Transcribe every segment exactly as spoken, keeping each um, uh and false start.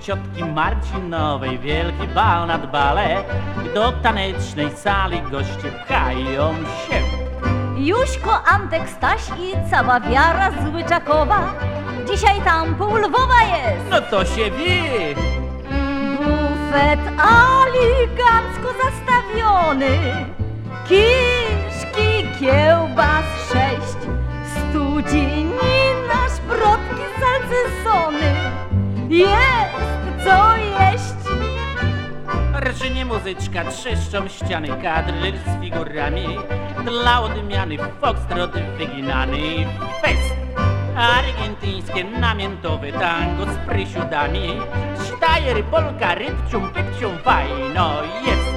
ciotki Marcinowej wielki bal nad bale i do tanecznej sali goście pchają się. Juśko, Antek, Staś i cała wiara z Łyczakowa. Dzisiaj tam pół Lwowa jest. No to się wie. Bufet aligancko zastawiony, kiszki, kiełbas sześć, studzienina, szprotki, salcesony. Jest co jeść. Rżnie muzyczka, trzeszczą ściany, kadr z figurami. Dla odmiany foxtrot wyginany fest. Argentyńskie namiętowe tango z prysiudami. Sztajer, polka, rybcium, pypcium, fajno jest.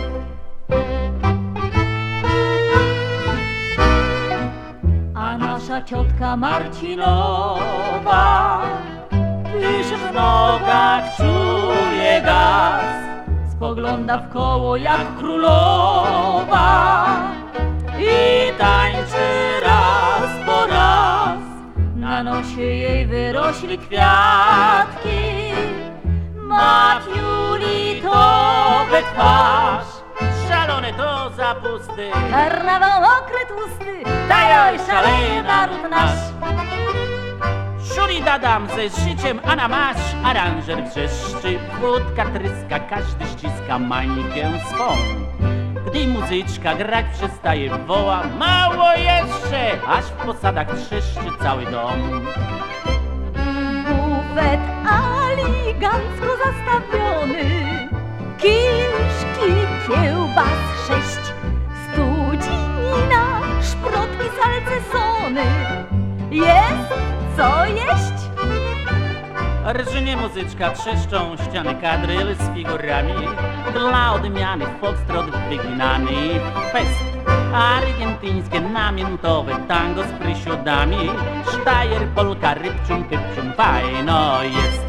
A nasza ciotka Marcinowa tyż w nogach czuje gaz, spogląda w koło jak królowa i tańczy raz po raz. Na nosie jej wyrośli kwiatki, ma fioletowe twarz. Szalone to zapusty, Karnawał mokry, tłusty, dajoj szaleje naród nasz. Szuli dadam ze życiem, a na masz aranżer wrzeszczy, wódka tryska, każdy ściska mańkę swą. Gdy muzyczka grać przestaje, woła mało jeszcze, aż w posadach trzeszczy cały dom. Bufet aligancko zastawiony, kiszki, kiełbas sześć, studzieninna, szprotki, salcesony. Jest co jeść? Rżnie muzyczka, trzeszczą ściany, kadryl z figurami. Dla odmiany foxtrot wyginany fest. Argentyńskie namiętowe tango z prysiudami. Sztajer, polka, rybcium, pypcium, fajno jest.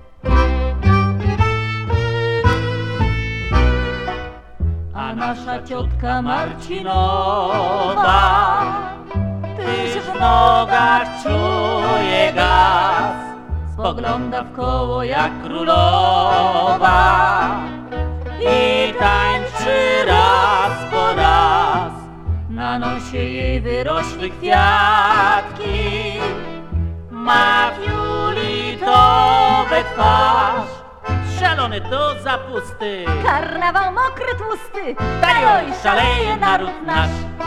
A nasza ciotka Marcinowa tyż w nogach czuje gaz, spogląda w koło jak królowa i tańczy raz po raz. Na nosie jej wyrośli kwiatki, ma fioletowe twarz. Szalony to zapusty, Karnawał mokry, tłusty, dajoj szaleje naród nasz.